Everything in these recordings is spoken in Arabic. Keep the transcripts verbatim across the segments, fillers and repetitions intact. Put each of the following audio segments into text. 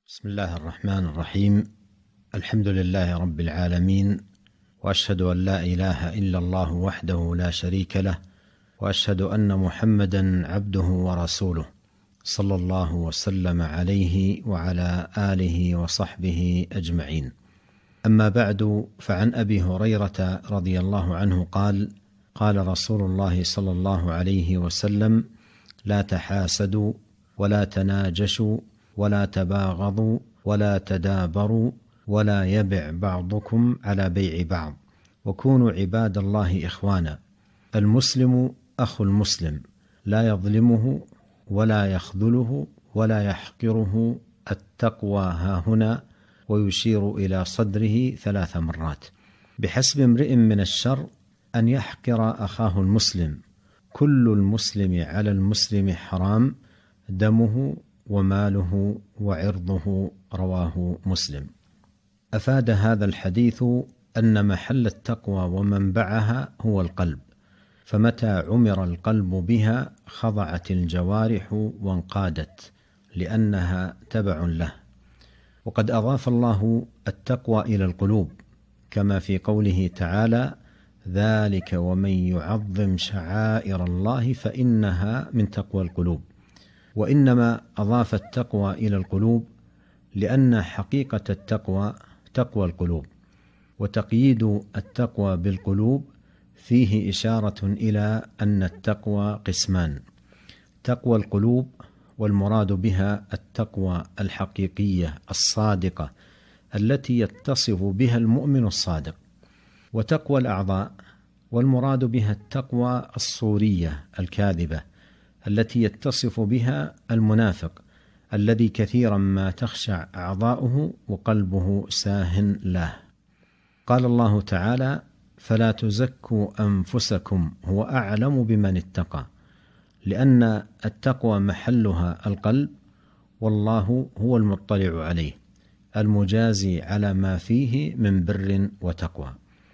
بسم الله الرحمن الرحيم. الحمد لله رب العالمين، وأشهد أن لا إله إلا الله وحده لا شريك له، وأشهد أن محمدا عبده ورسوله، صلى الله وسلم عليه وعلى آله وصحبه أجمعين. أما بعد، فعن أبي هريرة رضي الله عنه قال: قال رسول الله صلى الله عليه وسلم: لا تحاسدوا ولا تناجشوا ولا تباغضوا ولا تدابروا ولا يبع بعضكم على بيع بعض، وكونوا عباد الله إخوانا. المسلم أخو المسلم، لا يظلمه ولا يخذله ولا يحقره. التقوى هاهنا، ويشير إلى صدره ثلاث مرات. بحسب امرئ من الشر أن يحقر أخاه المسلم. كل المسلم على المسلم حرام، دمه وماله وعرضه. رواه مسلم. أفاد هذا الحديث أن محل التقوى ومنبعها هو القلب، فمتى عمر القلب بها خضعت الجوارح وانقادت، لأنها تبع له. وقد أضاف الله التقوى إلى القلوب، كما في قوله تعالى: ذلك ومن يعظم شعائر الله فإنها من تقوى القلوب. وإنما أضاف التقوى إلى القلوب لأن حقيقة التقوى تقوى القلوب، وتقييد التقوى بالقلوب فيه إشارة إلى أن التقوى قسمان: تقوى القلوب، والمراد بها التقوى الحقيقية الصادقة التي يتصف بها المؤمن الصادق، وتقوى الأعضاء، والمراد بها التقوى الصورية الكاذبة التي يتصف بها المنافق الذي كثيرا ما تخشع أعضاؤه وقلبه ساه له. قال الله تعالى: فلا تزكوا أنفسكم هو أعلم بمن اتقى، لأن التقوى محلها القلب، والله هو المطلع عليه المجازي على ما فيه من بر وتقوى.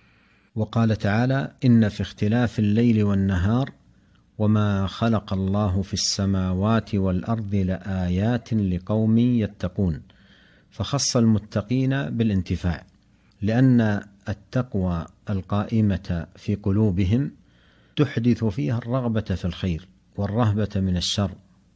وقال تعالى: إن في اختلاف الليل والنهار وما خلق الله في السماوات والأرض لآيات لقوم يتقون، فخص المتقين بالانتفاع، لأن التقوى القائمة في قلوبهم تحدث فيها الرغبة في الخير والرهبة من الشر،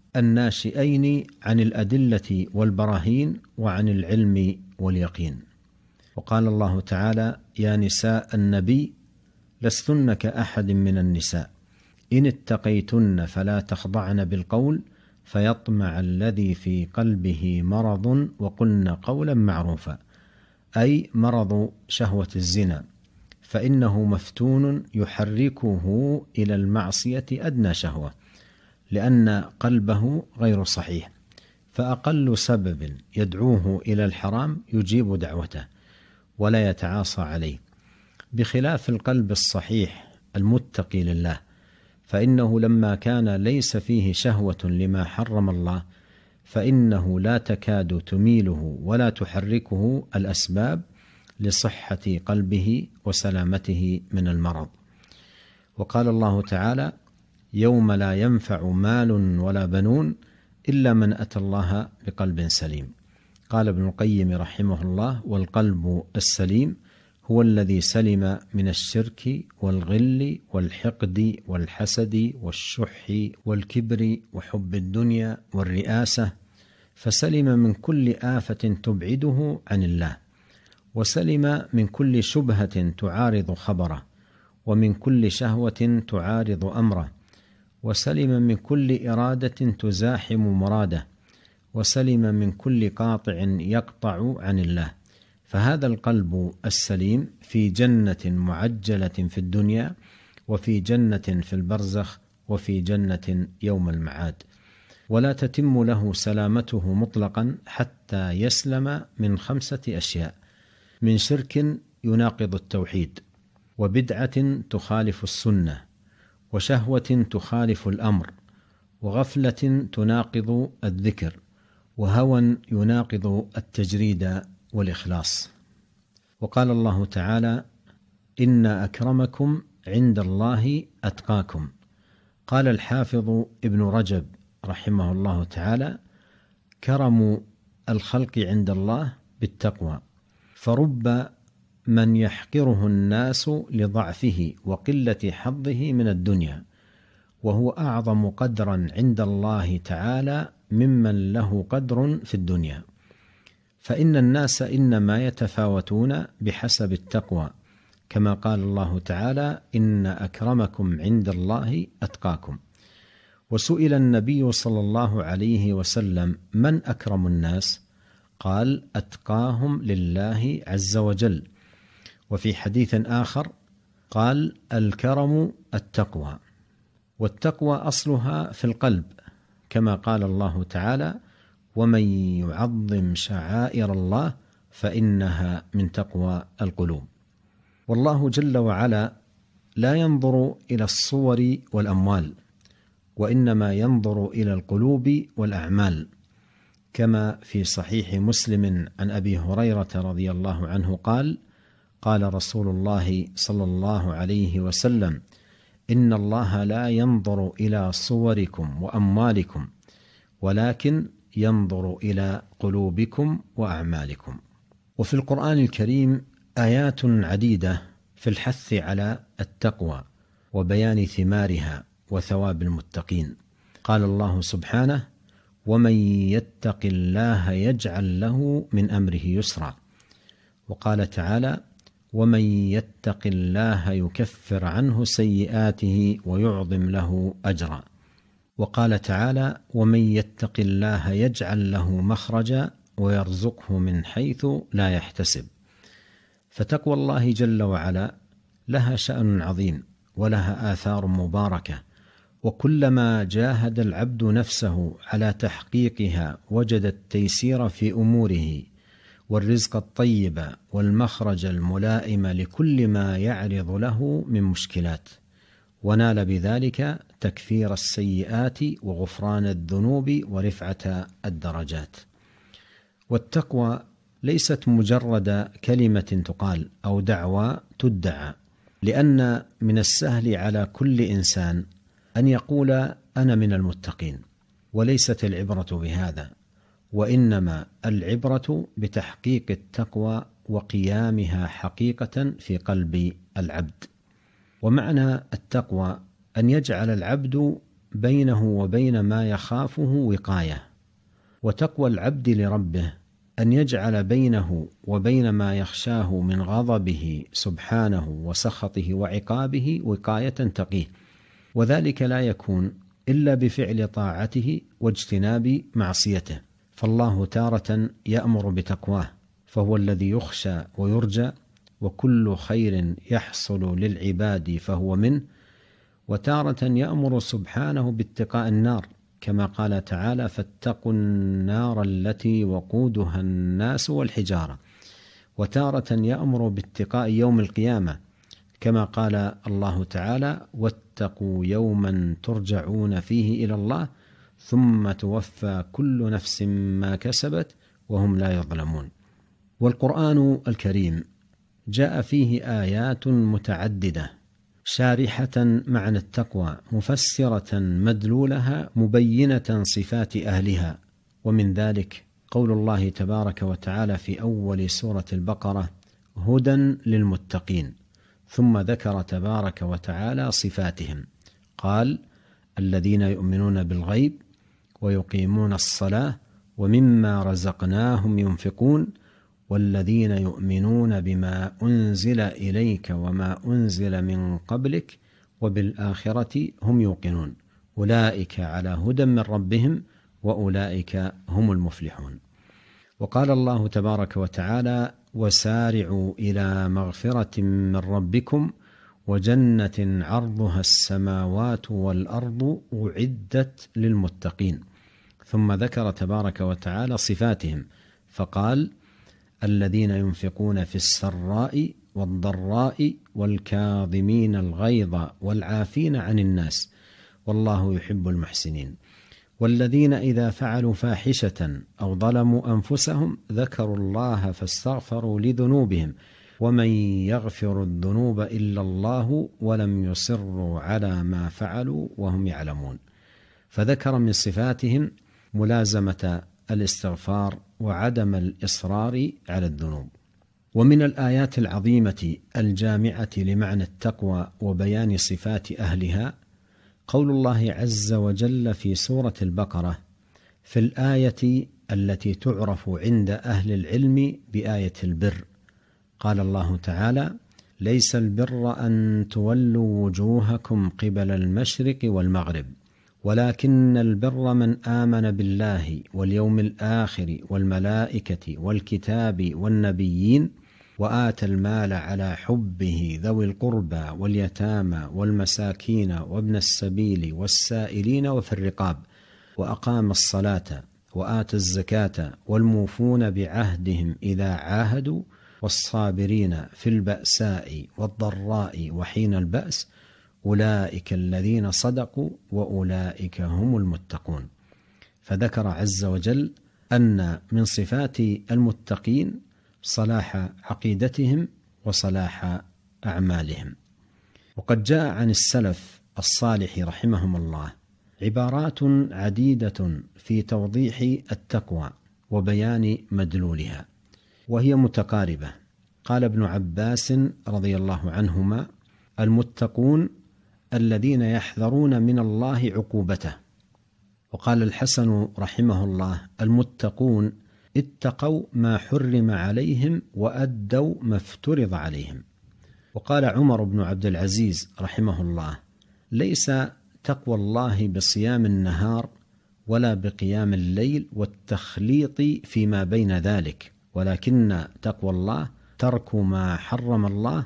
الناشئين عن الأدلة والبراهين وعن العلم واليقين. وقال الله تعالى: يا نساء النبي لستن كأحد من النساء إن اتقيتن فلا تخضعن بالقول فيطمع الذي في قلبه مرض وقلن قولا معروفا، أي مرض شهوة الزنا، فإنه مفتون يحركه إلى المعصية أدنى شهوة، لأن قلبه غير صحيح، فأقل سبب يدعوه إلى الحرام يجيب دعوته ولا يتعاصى عليه، بخلاف القلب الصحيح المتقي لله، فإنه لما كان ليس فيه شهوة لما حرم الله فإنه لا تكاد تميله ولا تحركه الأسباب لصحة قلبه وسلامته من المرض. وقال الله تعالى: يوم لا ينفع مال ولا بنون إلا من أتى الله بقلب سليم. قال ابن القيم رحمه الله: والقلب السليم هو الذي سلم من الشرك والغل والحقد والحسد والشح والكبر وحب الدنيا والرئاسة، فسلم من كل آفة تبعده عن الله، وسلم من كل شبهة تعارض خبره، ومن كل شهوة تعارض أمره، وسلم من كل إرادة تزاحم مراده، وسلم من كل قاطع يقطع عن الله. فهذا القلب السليم في جنة معجلة في الدنيا، وفي جنة في البرزخ، وفي جنة يوم المعاد. ولا تتم له سلامته مطلقا حتى يسلم من خمسة أشياء: من شرك يناقض التوحيد، وبدعة تخالف السنة، وشهوة تخالف الأمر، وغفلة تناقض الذكر، وهوى يناقض التجريد والإخلاص. وقال الله تعالى: إن أكرمكم عند الله أتقاكم. قال الحافظ ابن رجب رحمه الله تعالى: كرم الخلق عند الله بالتقوى، فرب من يحقره الناس لضعفه وقلة حظه من الدنيا، وهو أعظم قدرا عند الله تعالى ممن له قدر في الدنيا، فإن الناس إنما يتفاوتون بحسب التقوى، كما قال الله تعالى: إن أكرمكم عند الله أتقاكم. وسئل النبي صلى الله عليه وسلم: من أكرم الناس؟ قال: أتقاهم لله عز وجل. وفي حديث آخر قال: الكرم التقوى. والتقوى أصلها في القلب، كما قال الله تعالى: ومن يعظم شعائر الله فإنها من تقوى القلوب. والله جل وعلا لا ينظر إلى الصور والأموال، وإنما ينظر إلى القلوب والأعمال، كما في صحيح مسلم عن أبي هريرة رضي الله عنه قال: قال رسول الله صلى الله عليه وسلم: إن الله لا ينظر إلى صوركم وأموالكم، ولكن ينظر إلى قلوبكم وأعمالكم. وفي القرآن الكريم آيات عديدة في الحث على التقوى وبيان ثمارها وثواب المتقين. قال الله سبحانه: ومن يتق الله يجعل له من أمره يسرا. وقال تعالى: ومن يتق الله يكفر عنه سيئاته ويعظم له أجرا. وقال تعالى: ومن يتق الله يجعل له مخرجا ويرزقه من حيث لا يحتسب. فتقوى الله جل وعلا لها شأن عظيم ولها آثار مباركة، وكلما جاهد العبد نفسه على تحقيقها وجد التيسير في أموره والرزق الطيب والمخرج الملائم لكل ما يعرض له من مشكلات، ونال بذلك تكفير السيئات وغفران الذنوب ورفعة الدرجات. والتقوى ليست مجرد كلمة تقال أو دعوى تدعى، لأن من السهل على كل إنسان أن يقول أنا من المتقين، وليست العبرة بهذا، وإنما العبرة بتحقيق التقوى وقيامها حقيقة في قلب العبد. ومعنى التقوى أن يجعل العبد بينه وبين ما يخافه وقاية، وتقوى العبد لربه أن يجعل بينه وبين ما يخشاه من غضبه سبحانه وسخطه وعقابه وقاية تقيه، وذلك لا يكون إلا بفعل طاعته واجتناب معصيته. فالله تارة يأمر بتقواه، فهو الذي يخشى ويرجى، وكل خير يحصل للعباد فهو منه، وتارة يأمر سبحانه باتقاء النار، كما قال تعالى: فاتقوا النار التي وقودها الناس والحجارة. وتارة يأمر باتقاء يوم القيامة، كما قال الله تعالى: واتقوا يوما ترجعون فيه إلى الله ثم توفى كل نفس ما كسبت وهم لا يظلمون. والقرآن الكريم جاء فيه آيات متعددة شارحة معنى التقوى، مفسرة مدلولها، مبينة صفات أهلها. ومن ذلك قول الله تبارك وتعالى في أول سورة البقرة: هدى للمتقين، ثم ذكر تبارك وتعالى صفاتهم، قال: الذين يؤمنون بالغيب ويقيمون الصلاة ومما رزقناهم ينفقون والذين يؤمنون بما أنزل إليك وما أنزل من قبلك وبالآخرة هم يوقنون أولئك على هدى من ربهم وأولئك هم المفلحون. وقال الله تبارك وتعالى: وسارعوا إلى مغفرة من ربكم وجنة عرضها السماوات والأرض أعدت للمتقين. ثم ذكر تبارك وتعالى صفاتهم فقال: الذين ينفقون في السراء والضراء والكاظمين الغيظ والعافين عن الناس والله يحب المحسنين، والذين إذا فعلوا فاحشة أو ظلموا أنفسهم ذكروا الله فاستغفروا لذنوبهم ومن يغفر الذنوب إلا الله ولم يصروا على ما فعلوا وهم يعلمون. فذكر من صفاتهم ملازمة الاستغفار وعدم الإصرار على الذنوب. ومن الآيات العظيمة الجامعة لمعنى التقوى وبيان صفات أهلها قول الله عز وجل في سورة البقرة في الآية التي تعرف عند أهل العلم بآية البر، قال الله تعالى: ليس البر أن تولوا وجوهكم قبل المشرق والمغرب ولكن البر من آمن بالله واليوم الآخر والملائكة والكتاب والنبيين وآتى المال على حبه ذوي القربى واليتامى والمساكين وابن السبيل والسائلين وفي الرقاب وأقام الصلاة وآتى الزكاة والموفون بعهدهم إذا عاهدوا والصابرين في البأساء والضراء وحين البأس أولئك الذين صدقوا وأولئك هم المتقون. فذكر عز وجل أن من صفات المتقين صلاح عقيدتهم وصلاح أعمالهم. وقد جاء عن السلف الصالح رحمهم الله عبارات عديدة في توضيح التقوى وبيان مدلولها، وهي متقاربة. قال ابن عباس رضي الله عنهما: المتقون الذين يحذرون من الله عقوبته. وقال الحسن رحمه الله: المتقون اتقوا ما حرم عليهم وأدوا ما افترض عليهم. وقال عمر بن عبد العزيز رحمه الله: ليس تقوى الله بصيام النهار ولا بقيام الليل والتخليط فيما بين ذلك، ولكن تقوى الله ترك ما حرم الله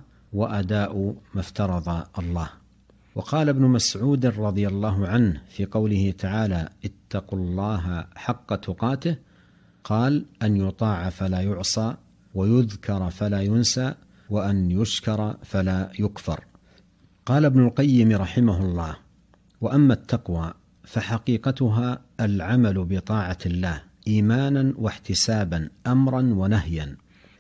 وأداء ما افترض الله. وقال ابن مسعود رضي الله عنه في قوله تعالى: اتقوا الله حق تقاته، قال: أن يطاع فلا يعصى ويذكر فلا ينسى وأن يشكر فلا يكفر. قال ابن القيم رحمه الله: وأما التقوى فحقيقتها العمل بطاعة الله إيمانا واحتسابا أمرا ونهيا،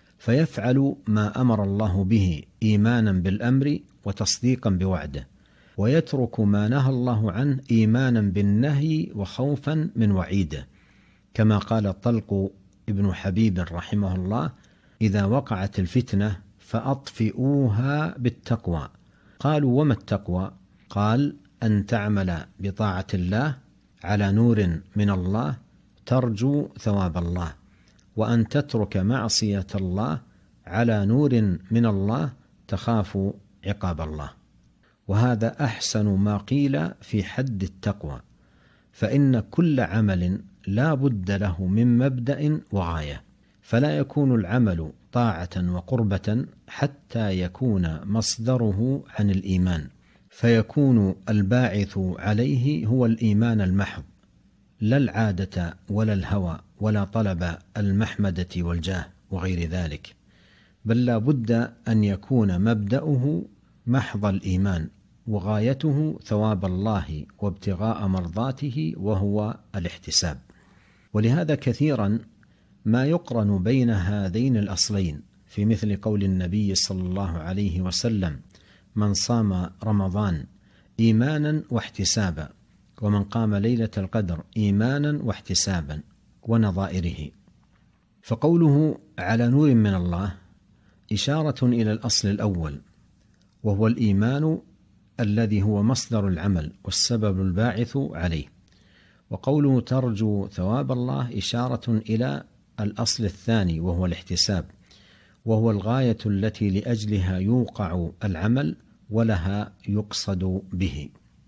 فيفعل ما أمر الله به إيمانا بالأمر وتصديقا بوعده، ويترك ما نهى الله عنه إيمانا بالنهي وخوفا من وعيده، كما قال طلق ابن حبيب رحمه الله: إذا وقعت الفتنة فأطفئوها بالتقوى. قالوا: وما التقوى؟ قال: أن تعمل بطاعة الله على نور من الله ترجو ثواب الله، وأن تترك معصية الله على نور من الله تخاف عقاب الله. وهذا أحسن ما قيل في حد التقوى، فإن كل عمل لا بد له من مبدأ وغاية، فلا يكون العمل طاعة وقربة حتى يكون مصدره عن الإيمان، فيكون الباعث عليه هو الإيمان المحض، لا العادة ولا الهوى ولا طلب المحمدة والجاه وغير ذلك، بل لا بد أن يكون مبدأه محض الإيمان وغايته ثواب الله وابتغاء مرضاته وهو الاحتساب. ولهذا كثيرا ما يقرن بين هذين الأصلين، في مثل قول النبي صلى الله عليه وسلم: من صام رمضان إيمانا واحتسابا، ومن قام ليلة القدر إيمانا واحتسابا، ونظائره. فقوله على نور من الله إشارة إلى الأصل الأول، وهو الإيمان الذي هو مصدر العمل والسبب الباعث عليه. وقوله ترجو ثواب الله إشارة إلى الأصل الثاني، وهو الاحتساب، وهو الغاية التي لأجلها يوقع العمل ولها يقصد به.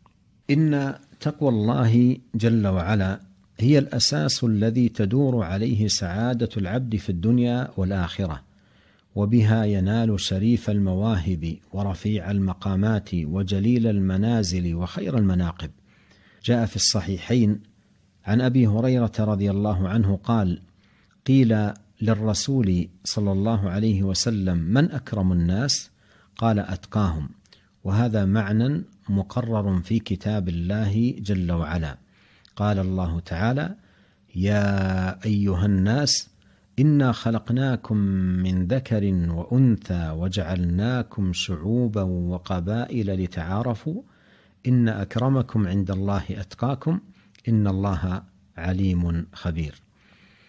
إن تقوى الله جل وعلا هي الأساس الذي تدور عليه سعادة العبد في الدنيا والآخرة، وبها ينال شريف المواهب ورفيع المقامات وجليل المنازل وخير المناقب. جاء في الصحيحين عن أبي هريرة رضي الله عنه قال: قيل للرسول صلى الله عليه وسلم: من أكرم الناس؟ قال: أتقاهم. وهذا معنى مقرر في كتاب الله جل وعلا. قال الله تعالى: يا أيها الناس إنا خلقناكم من ذكر وأنثى وجعلناكم شعوبا وقبائل لتعارفوا إن أكرمكم عند الله أتقاكم إن الله عليم خبير.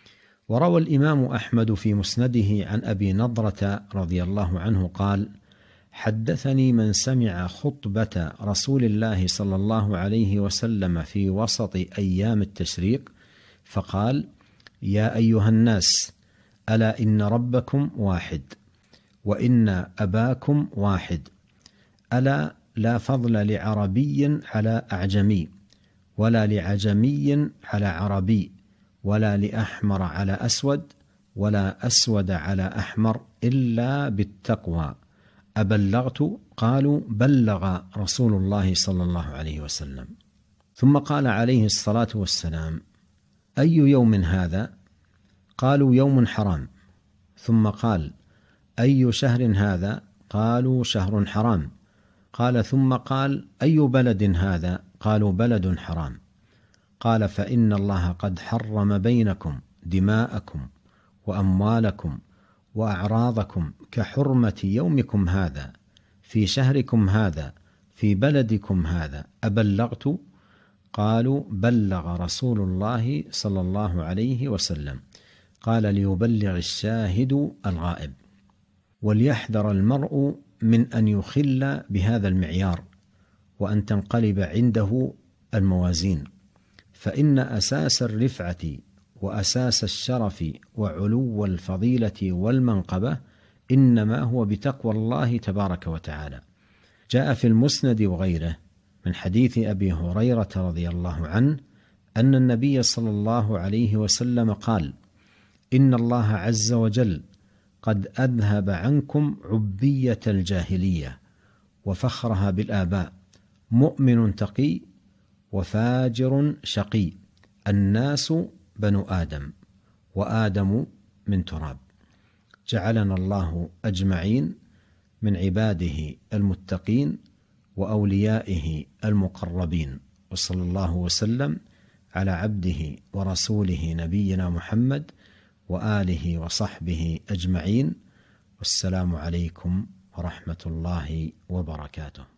وروى الإمام أحمد في مسنده عن أبي نضرة رضي الله عنه قال: حدثني من سمع خطبة رسول الله صلى الله عليه وسلم في وسط أيام التشريق فقال: يا أيها الناس، ألا إن ربكم واحد، وإن أباكم واحد، ألا لا فضل لعربي على أعجمي، ولا لعجمي على عربي، ولا لأحمر على أسود، ولا أسود على أحمر، إلا بالتقوى. أبلغت؟ قالوا: بلغ رسول الله صلى الله عليه وسلم. ثم قال عليه الصلاة والسلام: أي يوم هذا؟ قالوا: يوم حرام. ثم قال: أي شهر هذا؟ قالوا: شهر حرام. قال ثم قال: أي بلد هذا؟ قالوا: بلد حرام. قال: فإن الله قد حرم بينكم دماءكم وأموالكم وأعراضكم كحرمة يومكم هذا في شهركم هذا في بلدكم هذا. أبلغت؟ قالوا: بلغ رسول الله صلى الله عليه وسلم. قال: ليبلغ الشاهد الغائب. وليحذر المرء من أن يخل بهذا المعيار وأن تنقلب عنده الموازين، فإن أساس الرفعة وأساس الشرف وعلو الفضيلة والمنقبة إنما هو بتقوى الله تبارك وتعالى. جاء في المسند وغيره من حديث أبي هريرة رضي الله عنه أن النبي صلى الله عليه وسلم قال: إن الله عز وجل قد أذهب عنكم عبية الجاهلية وفخرها بالآباء، مؤمن تقي وفاجر شقي، الناس بنو آدم، وآدم من تراب. جعلنا الله أجمعين من عباده المتقين وأوليائه المقربين، وصلى الله وسلم على عبده ورسوله نبينا محمد وآله وصحبه أجمعين، والسلام عليكم ورحمة الله وبركاته.